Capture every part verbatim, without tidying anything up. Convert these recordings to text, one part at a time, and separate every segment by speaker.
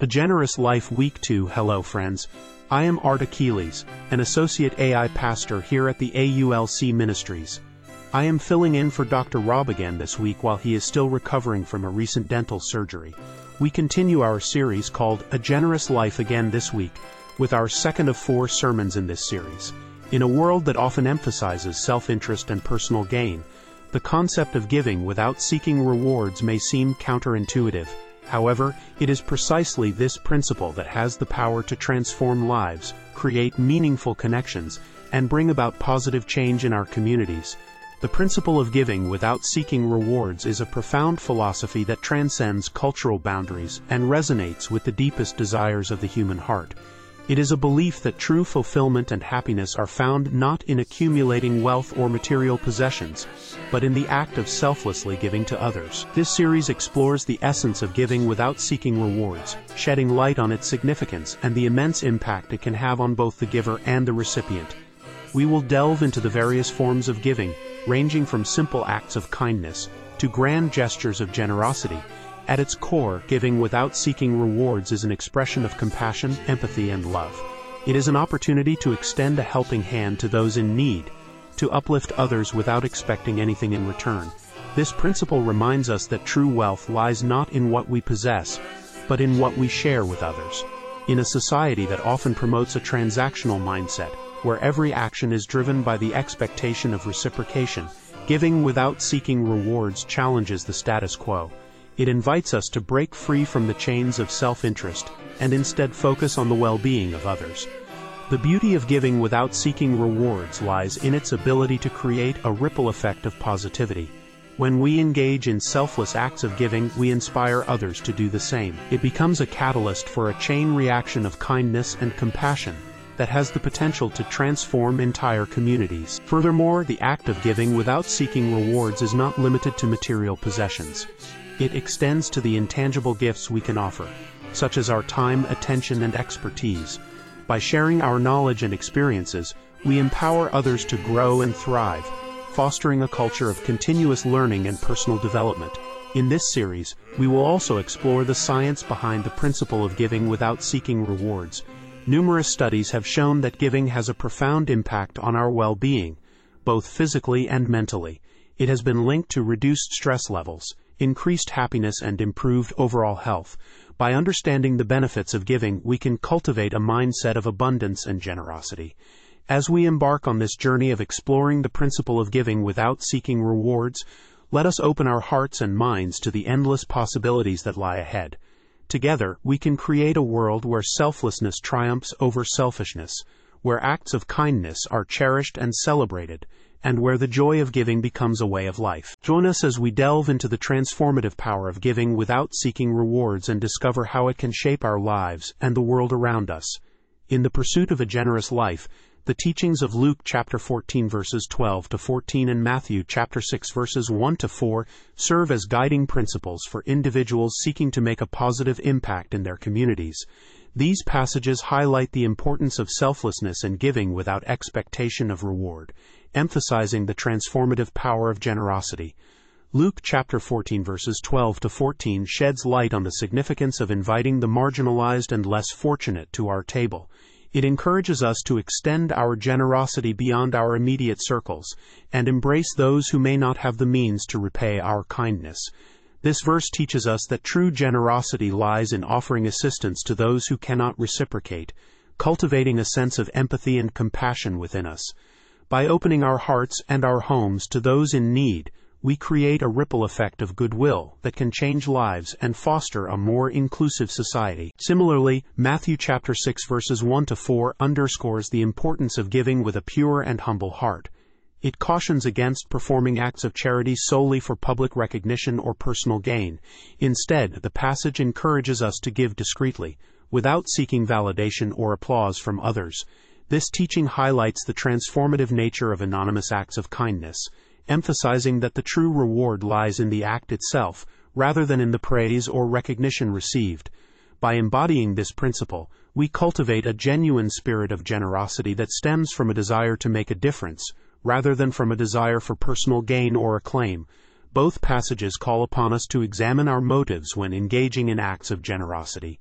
Speaker 1: A Generous Life Week two. Hello friends, I am Art Achilles, an Associate A I Pastor here at the A U L C Ministries. I am filling in for Doctor Rob again this week while he is still recovering from a recent dental surgery. We continue our series called A Generous Life again this week, with our second of four sermons in this series. In a world that often emphasizes self-interest and personal gain, the concept of giving without seeking rewards may seem counterintuitive. However, it is precisely this principle that has the power to transform lives, create meaningful connections, and bring about positive change in our communities. The principle of giving without seeking rewards is a profound philosophy that transcends cultural boundaries and resonates with the deepest desires of the human heart. It is a belief that true fulfillment and happiness are found not in accumulating wealth or material possessions, but in the act of selflessly giving to others. This series explores the essence of giving without seeking rewards, shedding light on its significance and the immense impact it can have on both the giver and the recipient. We will delve into the various forms of giving, ranging from simple acts of kindness to grand gestures of generosity. At its core, giving without seeking rewards is an expression of compassion, empathy, and love. It is an opportunity to extend a helping hand to those in need, to uplift others without expecting anything in return. This principle reminds us that true wealth lies not in what we possess, but in what we share with others. In a society that often promotes a transactional mindset, where every action is driven by the expectation of reciprocation, giving without seeking rewards challenges the status quo. It invites us to break free from the chains of self-interest and instead focus on the well-being of others. The beauty of giving without seeking rewards lies in its ability to create a ripple effect of positivity. When we engage in selfless acts of giving, we inspire others to do the same. It becomes a catalyst for a chain reaction of kindness and compassion that has the potential to transform entire communities. Furthermore, the act of giving without seeking rewards is not limited to material possessions. It extends to the intangible gifts we can offer, such as our time, attention, and expertise. By sharing our knowledge and experiences, we empower others to grow and thrive, fostering a culture of continuous learning and personal development. In this series, we will also explore the science behind the principle of giving without seeking rewards. Numerous studies have shown that giving has a profound impact on our well-being, both physically and mentally. It has been linked to reduced stress levels, increased happiness, and improved overall health. By understanding the benefits of giving, we can cultivate a mindset of abundance and generosity. As we embark on this journey of exploring the principle of giving without seeking rewards, let us open our hearts and minds to the endless possibilities that lie ahead. Together, we can create a world where selflessness triumphs over selfishness, where acts of kindness are cherished and celebrated, and where the joy of giving becomes a way of life. Join us as we delve into the transformative power of giving without seeking rewards and discover how it can shape our lives and the world around us. In the pursuit of a generous life, the teachings of Luke chapter fourteen verses twelve to fourteen and Matthew chapter six verses one to four serve as guiding principles for individuals seeking to make a positive impact in their communities. These passages highlight the importance of selflessness and giving without expectation of reward, emphasizing the transformative power of generosity. Luke chapter fourteen verses twelve to fourteen sheds light on the significance of inviting the marginalized and less fortunate to our table. It encourages us to extend our generosity beyond our immediate circles and embrace those who may not have the means to repay our kindness. This verse teaches us that true generosity lies in offering assistance to those who cannot reciprocate, cultivating a sense of empathy and compassion within us. By opening our hearts and our homes to those in need, we create a ripple effect of goodwill that can change lives and foster a more inclusive society. Similarly, Matthew chapter six verses one to four underscores the importance of giving with a pure and humble heart. It cautions against performing acts of charity solely for public recognition or personal gain. Instead, the passage encourages us to give discreetly, without seeking validation or applause from others. This teaching highlights the transformative nature of anonymous acts of kindness, emphasizing that the true reward lies in the act itself, rather than in the praise or recognition received. By embodying this principle, we cultivate a genuine spirit of generosity that stems from a desire to make a difference, rather than from a desire for personal gain or acclaim. Both passages call upon us to examine our motives when engaging in acts of generosity.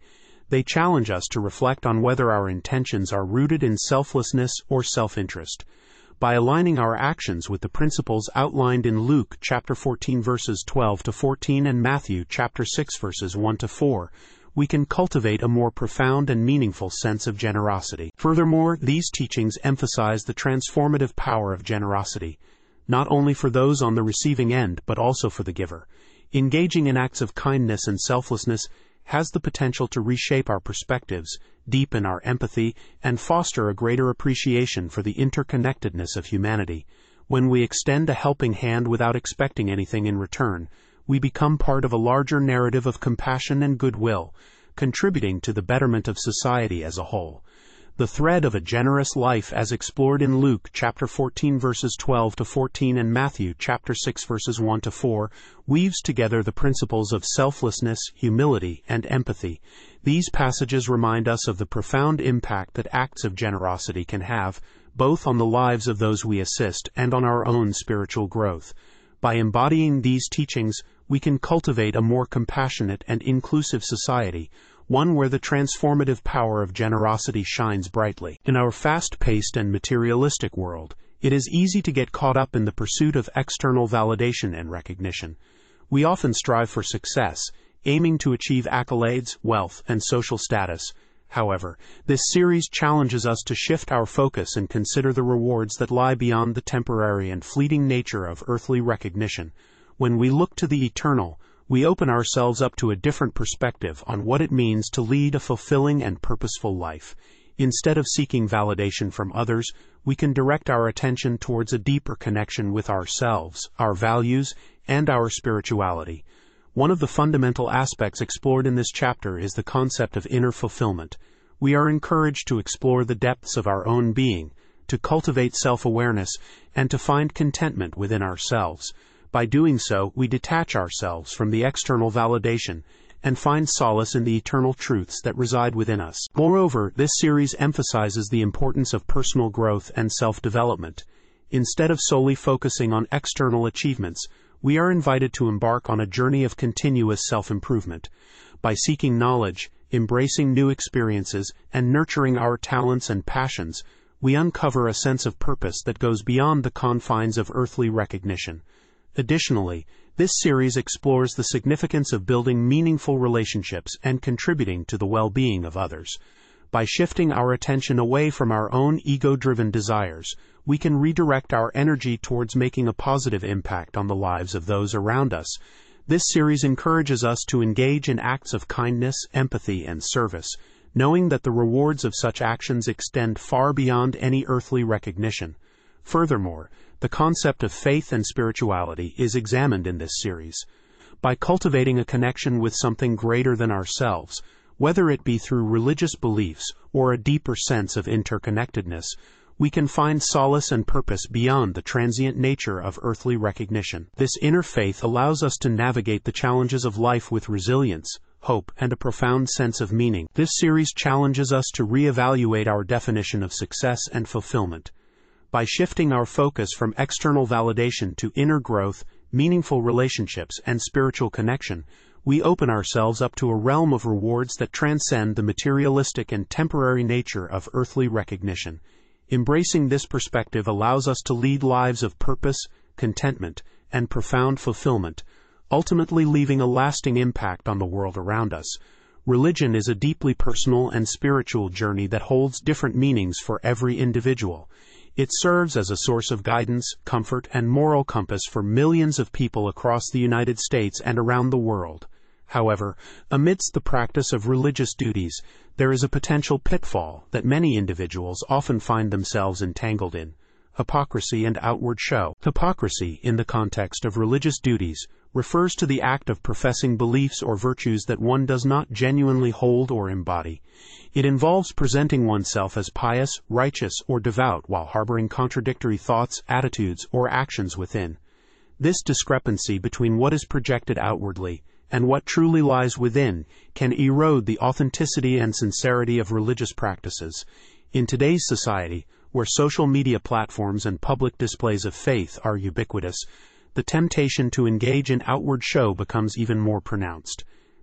Speaker 1: They challenge us to reflect on whether our intentions are rooted in selflessness or self-interest. By aligning our actions with the principles outlined in Luke chapter fourteen verses twelve to fourteen and Matthew chapter six verses one to four, we can cultivate a more profound and meaningful sense of generosity. Furthermore, these teachings emphasize the transformative power of generosity, not only for those on the receiving end, but also for the giver. Engaging in acts of kindness and selflessness has the potential to reshape our perspectives, deepen our empathy, and foster a greater appreciation for the interconnectedness of humanity. When we extend a helping hand without expecting anything in return, we become part of a larger narrative of compassion and goodwill, contributing to the betterment of society as a whole. The thread of a generous life, as explored in Luke chapter fourteen verses twelve to fourteen and Matthew chapter six verses one to four, weaves together the principles of selflessness, humility, and empathy. These passages remind us of the profound impact that acts of generosity can have, both on the lives of those we assist and on our own spiritual growth. By embodying these teachings, we can cultivate a more compassionate and inclusive society, one where the transformative power of generosity shines brightly. In our fast-paced and materialistic world, it is easy to get caught up in the pursuit of external validation and recognition. We often strive for success, aiming to achieve accolades, wealth, and social status. However, this series challenges us to shift our focus and consider the rewards that lie beyond the temporary and fleeting nature of earthly recognition. When we look to the eternal, we open ourselves up to a different perspective on what it means to lead a fulfilling and purposeful life. Instead of seeking validation from others, we can direct our attention towards a deeper connection with ourselves, our values, and our spirituality. One of the fundamental aspects explored in this chapter is the concept of inner fulfillment. We are encouraged to explore the depths of our own being, to cultivate self-awareness, and to find contentment within ourselves. By doing so, we detach ourselves from the external validation and find solace in the eternal truths that reside within us. Moreover, this series emphasizes the importance of personal growth and self-development. Instead of solely focusing on external achievements, we are invited to embark on a journey of continuous self-improvement. By seeking knowledge, embracing new experiences, and nurturing our talents and passions, we uncover a sense of purpose that goes beyond the confines of earthly recognition. Additionally, this series explores the significance of building meaningful relationships and contributing to the well-being of others. By shifting our attention away from our own ego-driven desires, we can redirect our energy towards making a positive impact on the lives of those around us. This series encourages us to engage in acts of kindness, empathy, and service, knowing that the rewards of such actions extend far beyond any earthly recognition. Furthermore, the concept of faith and spirituality is examined in this series. By cultivating a connection with something greater than ourselves, whether it be through religious beliefs or a deeper sense of interconnectedness, we can find solace and purpose beyond the transient nature of earthly recognition. This inner faith allows us to navigate the challenges of life with resilience, hope, and a profound sense of meaning. This series challenges us to reevaluate our definition of success and fulfillment. By shifting our focus from external validation to inner growth, meaningful relationships, and spiritual connection, we open ourselves up to a realm of rewards that transcend the materialistic and temporary nature of earthly recognition. Embracing this perspective allows us to lead lives of purpose, contentment, and profound fulfillment, ultimately leaving a lasting impact on the world around us. Religion is a deeply personal and spiritual journey that holds different meanings for every individual. It serves as a source of guidance, comfort, and moral compass for millions of people across the United States and around the world. However, amidst the practice of religious duties, there is a potential pitfall that many individuals often find themselves entangled in: hypocrisy and outward show. Hypocrisy, in the context of religious duties, refers to the act of professing beliefs or virtues that one does not genuinely hold or embody. It involves presenting oneself as pious, righteous, or devout while harboring contradictory thoughts, attitudes, or actions within. This discrepancy between what is projected outwardly and what truly lies within can erode the authenticity and sincerity of religious practices. In today's society, where social media platforms and public displays of faith are ubiquitous, the temptation to engage in outward show becomes even more pronounced.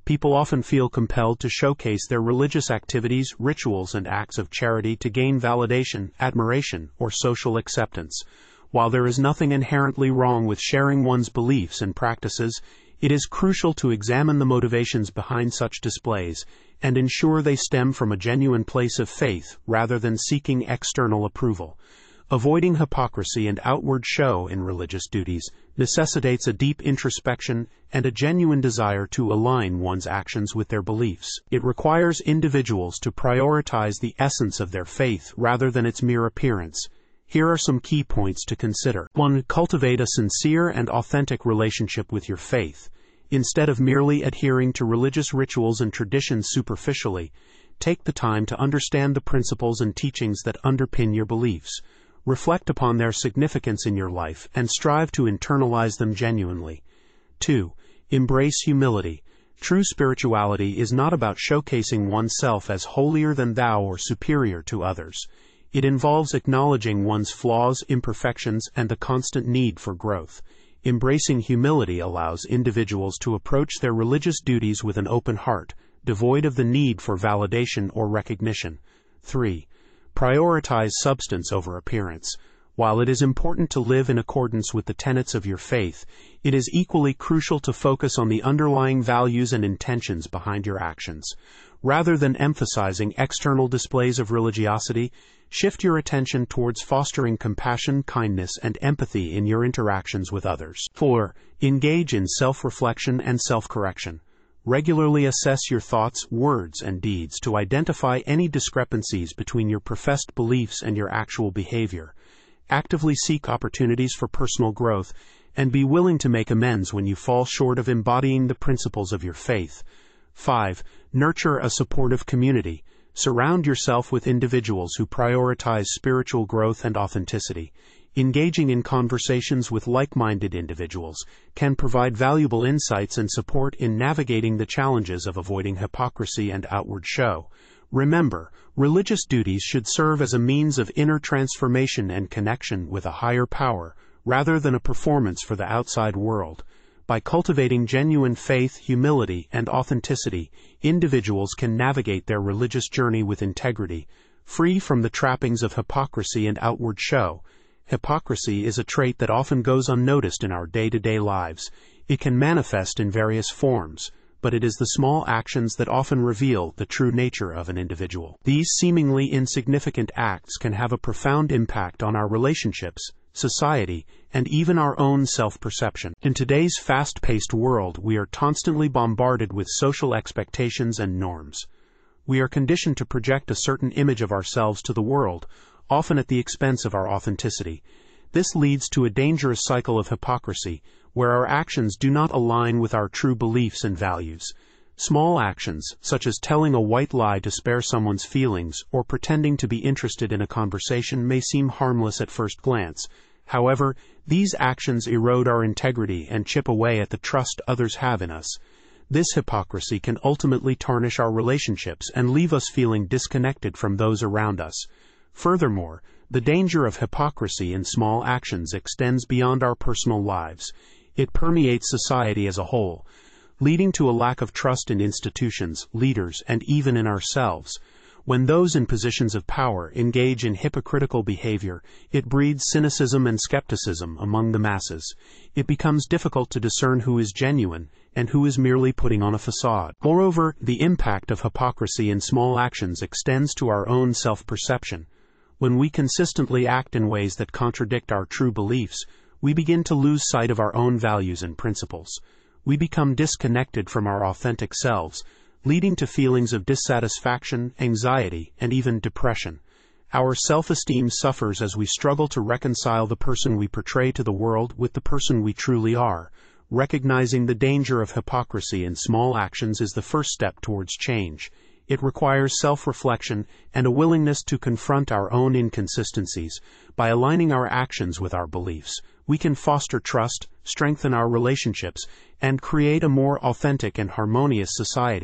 Speaker 1: People often feel compelled to showcase their religious activities, rituals, and acts of charity to gain validation, admiration, or social acceptance. While there is nothing inherently wrong with sharing one's beliefs and practices, it is crucial to examine the motivations behind such displays and ensure they stem from a genuine place of faith rather than seeking external approval. Avoiding hypocrisy and outward show in religious duties necessitates a deep introspection and a genuine desire to align one's actions with their beliefs. It requires individuals to prioritize the essence of their faith rather than its mere appearance. Here are some key points to consider. one. Cultivate a sincere and authentic relationship with your faith. Instead of merely adhering to religious rituals and traditions superficially, take the time to understand the principles and teachings that underpin your beliefs. Reflect upon their significance in your life and strive to internalize them genuinely. two. Embrace humility. True spirituality is not about showcasing oneself as holier than thou or superior to others. It involves acknowledging one's flaws, imperfections, and the constant need for growth. Embracing humility allows individuals to approach their religious duties with an open heart, devoid of the need for validation or recognition. three. Prioritize substance over appearance. While it is important to live in accordance with the tenets of your faith, it is equally crucial to focus on the underlying values and intentions behind your actions. Rather than emphasizing external displays of religiosity, shift your attention towards fostering compassion, kindness, and empathy in your interactions with others. four. Engage in self-reflection and self-correction. Regularly assess your thoughts, words, and deeds to identify any discrepancies between your professed beliefs and your actual behavior. Actively seek opportunities for personal growth, and be willing to make amends when you fall short of embodying the principles of your faith. five. Nurture a supportive community. Surround yourself with individuals who prioritize spiritual growth and authenticity. Engaging in conversations with like-minded individuals can provide valuable insights and support in navigating the challenges of avoiding hypocrisy and outward show. Remember, religious duties should serve as a means of inner transformation and connection with a higher power, rather than a performance for the outside world. By cultivating genuine faith, humility, and authenticity, individuals can navigate their religious journey with integrity, free from the trappings of hypocrisy and outward show. Hypocrisy is a trait that often goes unnoticed in our day-to-day lives. It can manifest in various forms, but it is the small actions that often reveal the true nature of an individual. These seemingly insignificant acts can have a profound impact on our relationships, society, and even our own self-perception. In today's fast-paced world, we are constantly bombarded with social expectations and norms. We are conditioned to project a certain image of ourselves to the world, often at the expense of our authenticity. This leads to a dangerous cycle of hypocrisy, where our actions do not align with our true beliefs and values. Small actions, such as telling a white lie to spare someone's feelings or pretending to be interested in a conversation, may seem harmless at first glance. However, these actions erode our integrity and chip away at the trust others have in us. This hypocrisy can ultimately tarnish our relationships and leave us feeling disconnected from those around us. Furthermore, the danger of hypocrisy in small actions extends beyond our personal lives. It permeates society as a whole, leading to a lack of trust in institutions, leaders, and even in ourselves. When those in positions of power engage in hypocritical behavior, it breeds cynicism and skepticism among the masses. It becomes difficult to discern who is genuine and who is merely putting on a facade. Moreover, the impact of hypocrisy in small actions extends to our own self-perception. When we consistently act in ways that contradict our true beliefs, we begin to lose sight of our own values and principles. We become disconnected from our authentic selves, leading to feelings of dissatisfaction, anxiety, and even depression. Our self-esteem suffers as we struggle to reconcile the person we portray to the world with the person we truly are. Recognizing the danger of hypocrisy in small actions is the first step towards change. It requires self-reflection and a willingness to confront our own inconsistencies. By aligning our actions with our beliefs, we can foster trust, strengthen our relationships, and create a more authentic and harmonious society.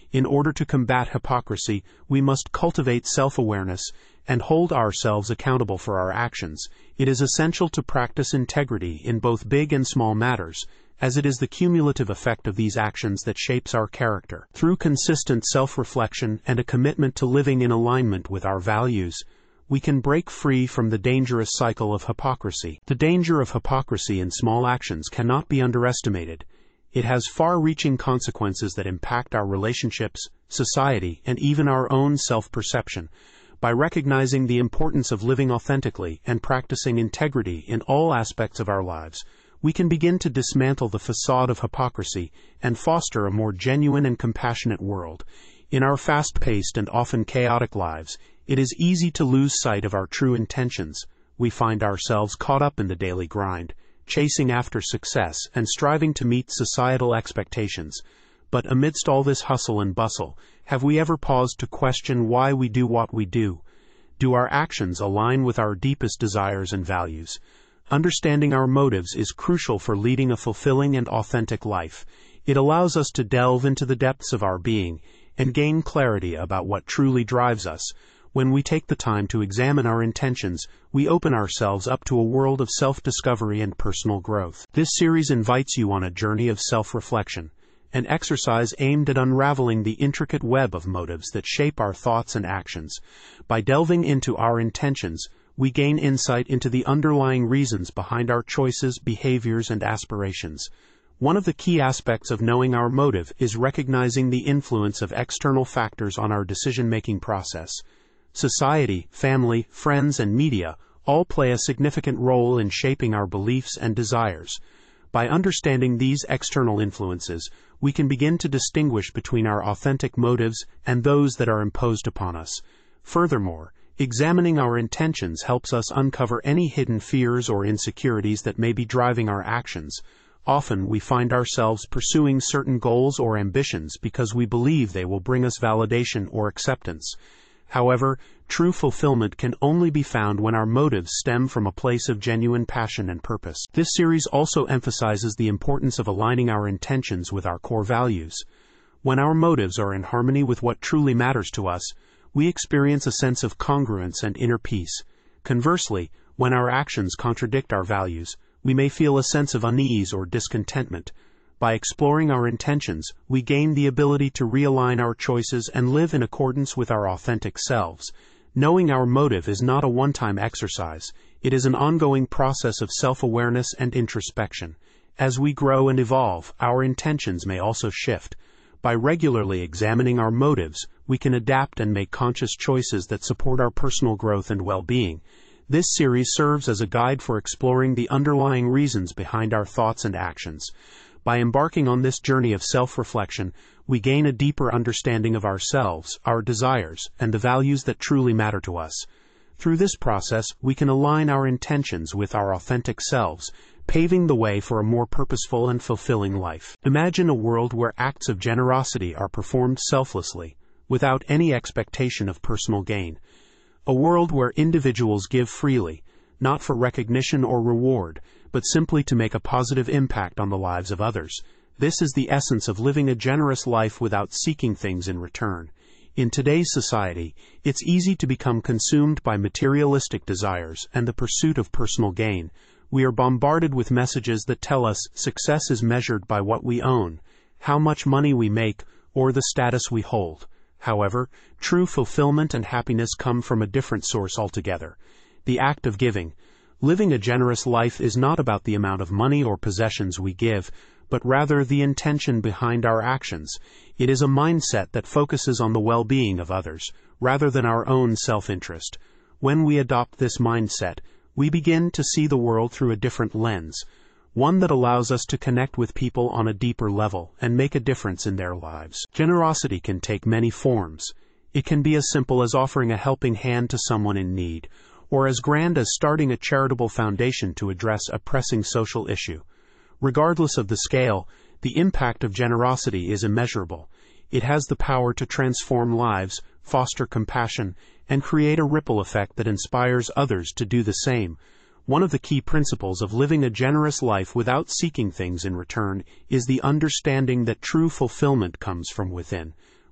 Speaker 1: In order to combat hypocrisy, we must cultivate self-awareness and hold ourselves accountable for our actions. It is essential to practice integrity in both big and small matters, as it is the cumulative effect of these actions that shapes our character. Through consistent self-reflection and a commitment to living in alignment with our values, we can break free from the dangerous cycle of hypocrisy. The danger of hypocrisy in small actions cannot be underestimated. It has far-reaching consequences that impact our relationships, society, and even our own self-perception. By recognizing the importance of living authentically and practicing integrity in all aspects of our lives, we can begin to dismantle the facade of hypocrisy and foster a more genuine and compassionate world. In our fast-paced and often chaotic lives, it is easy to lose sight of our true intentions. We find ourselves caught up in the daily grind, chasing after success and striving to meet societal expectations. But amidst all this hustle and bustle, have we ever paused to question why we do what we do? Do our actions align with our deepest desires and values? Understanding our motives is crucial for leading a fulfilling and authentic life. It allows us to delve into the depths of our being and gain clarity about what truly drives us. When we take the time to examine our intentions, we open ourselves up to a world of self-discovery and personal growth. This series invites you on a journey of self-reflection, an exercise aimed at unraveling the intricate web of motives that shape our thoughts and actions. By delving into our intentions, we gain insight into the underlying reasons behind our choices, behaviors, and aspirations. One of the key aspects of knowing our motive is recognizing the influence of external factors on our decision-making process. Society, family, friends, and media all play a significant role in shaping our beliefs and desires. By understanding these external influences, we can begin to distinguish between our authentic motives and those that are imposed upon us. Furthermore, examining our intentions helps us uncover any hidden fears or insecurities that may be driving our actions. Often we find ourselves pursuing certain goals or ambitions because we believe they will bring us validation or acceptance. However, true fulfillment can only be found when our motives stem from a place of genuine passion and purpose. This series also emphasizes the importance of aligning our intentions with our core values. When our motives are in harmony with what truly matters to us, we experience a sense of congruence and inner peace. Conversely, when our actions contradict our values, we may feel a sense of unease or discontentment. By exploring our intentions, we gain the ability to realign our choices and live in accordance with our authentic selves. Knowing our motive is not a one-time exercise. It is an ongoing process of self-awareness and introspection. As we grow and evolve, our intentions may also shift. By regularly examining our motives, we can adapt and make conscious choices that support our personal growth and well-being. This series serves as a guide for exploring the underlying reasons behind our thoughts and actions. By embarking on this journey of self-reflection, we gain a deeper understanding of ourselves, our desires, and the values that truly matter to us. Through this process, we can align our intentions with our authentic selves, paving the way for a more purposeful and fulfilling life. Imagine a world where acts of generosity are performed selflessly, without any expectation of personal gain. A world where individuals give freely, not for recognition or reward, but simply to make a positive impact on the lives of others. This is the essence of living a generous life without seeking things in return. In today's society, it's easy to become consumed by materialistic desires and the pursuit of personal gain. We are bombarded with messages that tell us success is measured by what we own, how much money we make, or the status we hold. However, true fulfillment and happiness come from a different source altogether: the act of giving. Living a generous life is not about the amount of money or possessions we give, but rather the intention behind our actions. It is a mindset that focuses on the well-being of others, rather than our own self-interest. When we adopt this mindset, we begin to see the world through a different lens, one that allows us to connect with people on a deeper level and make a difference in their lives. Generosity can take many forms. It can be as simple as offering a helping hand to someone in need, or as grand as starting a charitable foundation to address a pressing social issue. Regardless of the scale, the impact of generosity is immeasurable. It has the power to transform lives, foster compassion, and create a ripple effect that inspires others to do the same. One of the key principles of living a generous life without seeking things in return is the understanding that true fulfillment comes from within.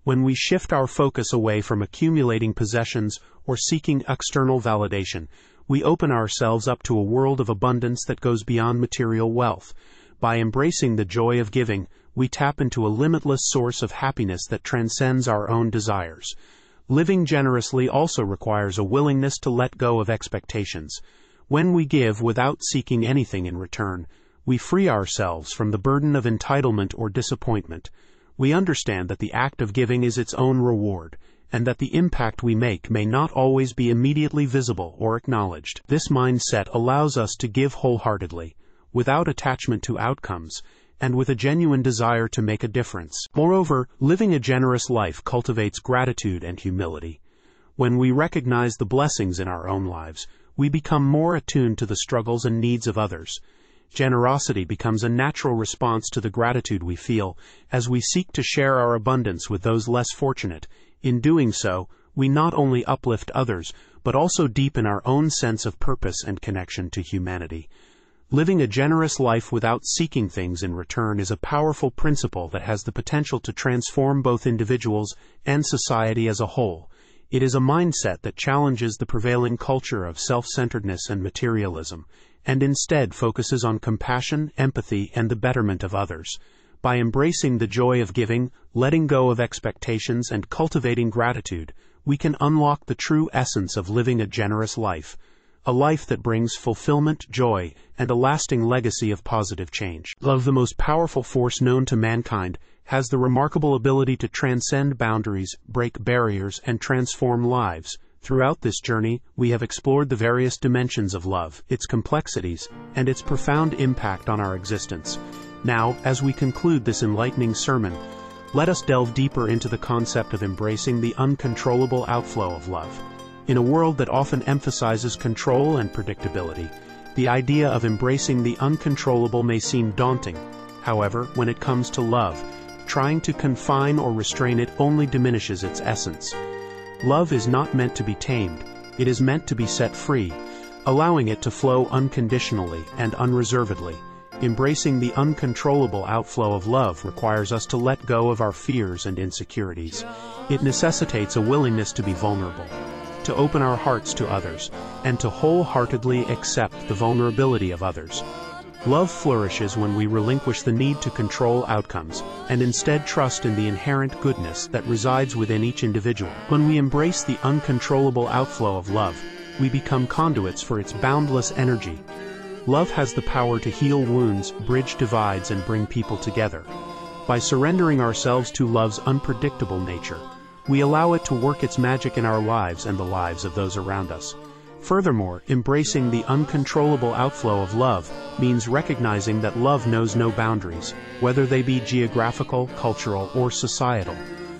Speaker 1: When we shift our focus away from accumulating possessions or seeking external validation, we open ourselves up to a world of abundance that goes beyond material wealth. By embracing the joy of giving, we tap into a limitless source of happiness that transcends our own desires. Living generously also requires a willingness to let go of expectations. When we give without seeking anything in return, we free ourselves from the burden of entitlement or disappointment. We understand that the act of giving is its own reward, and that the impact we make may not always be immediately visible or acknowledged. This mindset allows us to give wholeheartedly, without attachment to outcomes, and with a genuine desire to make a difference. Moreover, living a generous life cultivates gratitude and humility. When we recognize the blessings in our own lives, we become more attuned to the struggles and needs of others. Generosity becomes a natural response to the gratitude we feel as we seek to share our abundance with those less fortunate. In doing so, we not only uplift others, but also deepen our own sense of purpose and connection to humanity. Living a generous life without seeking things in return is a powerful principle that has the potential to transform both individuals and society as a whole. It is a mindset that challenges the prevailing culture of self-centeredness and materialism, and instead focuses on compassion, empathy, and the betterment of others. By embracing the joy of giving, letting go of expectations, and cultivating gratitude, we can unlock the true essence of living a generous life, a life that brings fulfillment, joy, and a lasting legacy of positive change. Love, the most powerful force known to mankind, has the remarkable ability to transcend boundaries, break barriers, and transform lives. Throughout this journey, we have explored the various dimensions of love, its complexities, and its profound impact on our existence. Now, as we conclude this enlightening sermon, let us delve deeper into the concept of embracing the uncontrollable outflow of love. In a world that often emphasizes control and predictability, the idea of embracing the uncontrollable may seem daunting. However, when it comes to love, trying to confine or restrain it only diminishes its essence. Love is not meant to be tamed, it is meant to be set free, allowing it to flow unconditionally and unreservedly. Embracing the uncontrollable outflow of love requires us to let go of our fears and insecurities. It necessitates a willingness to be vulnerable, to open our hearts to others, and to wholeheartedly accept the vulnerability of others. Love flourishes when we relinquish the need to control outcomes, and instead trust in the inherent goodness that resides within each individual. When we embrace the uncontrollable outflow of love, we become conduits for its boundless energy. Love has the power to heal wounds, bridge divides, and bring people together. By surrendering ourselves to love's unpredictable nature, we allow it to work its magic in our lives and the lives of those around us. Furthermore, embracing the uncontrollable outflow of love means recognizing that love knows no boundaries, whether they be geographical, cultural, or societal.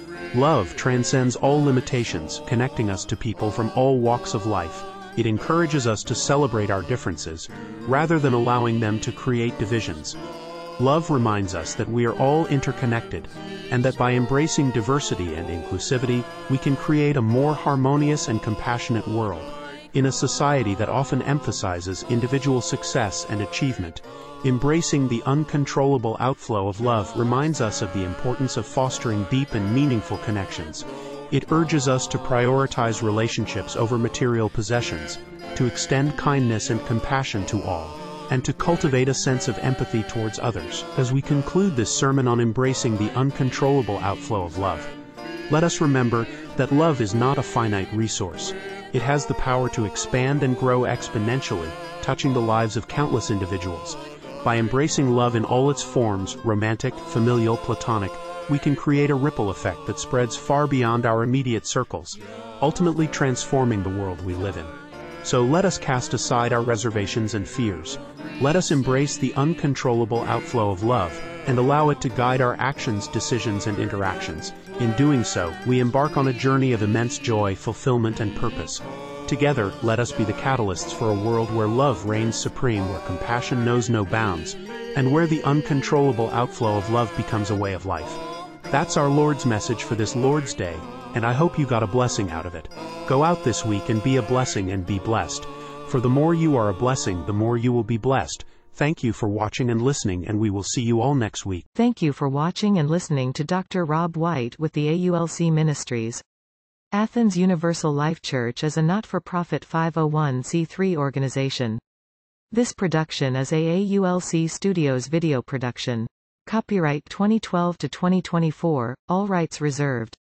Speaker 1: Love transcends all limitations, connecting us to people from all walks of life. It encourages us to celebrate our differences, rather than allowing them to create divisions. Love reminds us that we are all interconnected, and that by embracing diversity and inclusivity, we can create a more harmonious and compassionate world. In a society that often emphasizes individual success and achievement, embracing the uncontrollable outflow of love reminds us of the importance of fostering deep and meaningful connections. It urges us to prioritize relationships over material possessions, to extend kindness and compassion to all, and to cultivate a sense of empathy towards others. As we conclude this sermon on embracing the uncontrollable outflow of love, let us remember that love is not a finite resource. It has the power to expand and grow exponentially, touching the lives of countless individuals. By embracing love in all its forms, romantic, familial, platonic, we can create a ripple effect that spreads far beyond our immediate circles, ultimately transforming the world we live in. So let us cast aside our reservations and fears. Let us embrace the uncontrollable outflow of love and allow it to guide our actions, decisions, and interactions. In doing so, we embark on a journey of immense joy, fulfillment, and purpose. Together, let us be the catalysts for a world where love reigns supreme, where compassion knows no bounds, and where the uncontrollable outflow of love becomes a way of life. That's our Lord's message for this Lord's Day, and I hope you got a blessing out of it. Go out this week and be a blessing and be blessed. For the more you are a blessing, the more you will be blessed. Thank you for watching and listening, and we will see you all next week.
Speaker 2: Thank you for watching and listening to Doctor Rob White with the A U L C Ministries. Athens Universal Life Church is a not-for-profit five oh one c three organization. This production is a A U L C Studios video production. Copyright twenty twelve to twenty twenty-four, all rights reserved.